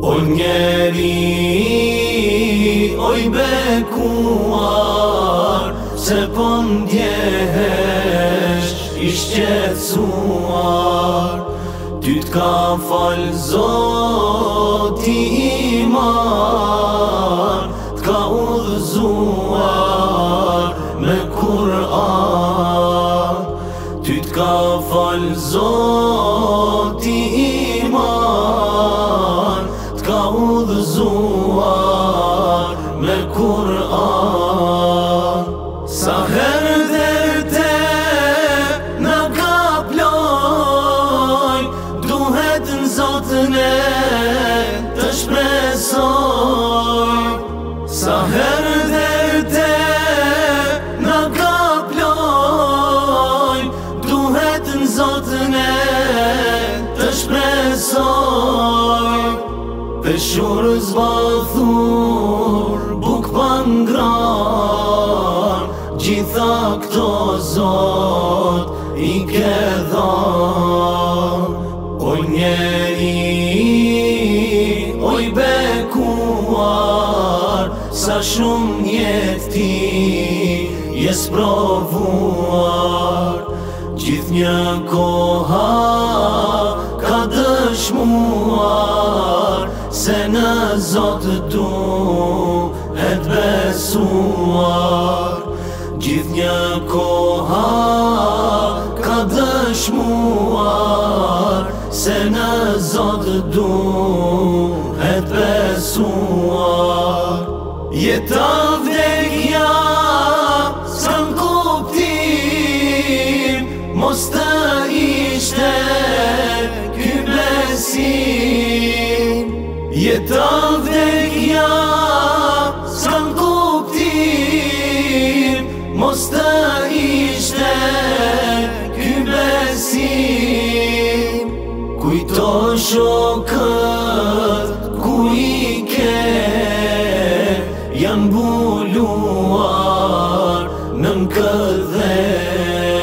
O njeri, oj bekuar, se po ndjehesh i shqetsuar. Ty t'ka fal Zoti iman, t'ka udhëzuar me Kur'an. Ty t'ka fal Zoti iman, t'ka udhëzuar me Kur'an. Sa herë derte na ka ploj, duhet në Zotën e të shpresoj. Sa herë derte na ka ploj, duhet në Zotën e të shpresoj. Peshur zbathur, buk pa ngran, gjitha këto Zot i ke dhan. O njeri, oj bekuar, sa shumë jetë ti jes provuar. Gjithë një koha ka dëshmuar se në Zot duhet besuar. Gjithë një koha ka dëshmuar se në Zot duhet besuar. Jeta vdekja s'kan kuptim, mos të ishte ky besim. Jeta vdekja s'kan kuptim, mos të ishte ky besim. Kujto shokët ku i ke, janë mbuluar në këtë dhe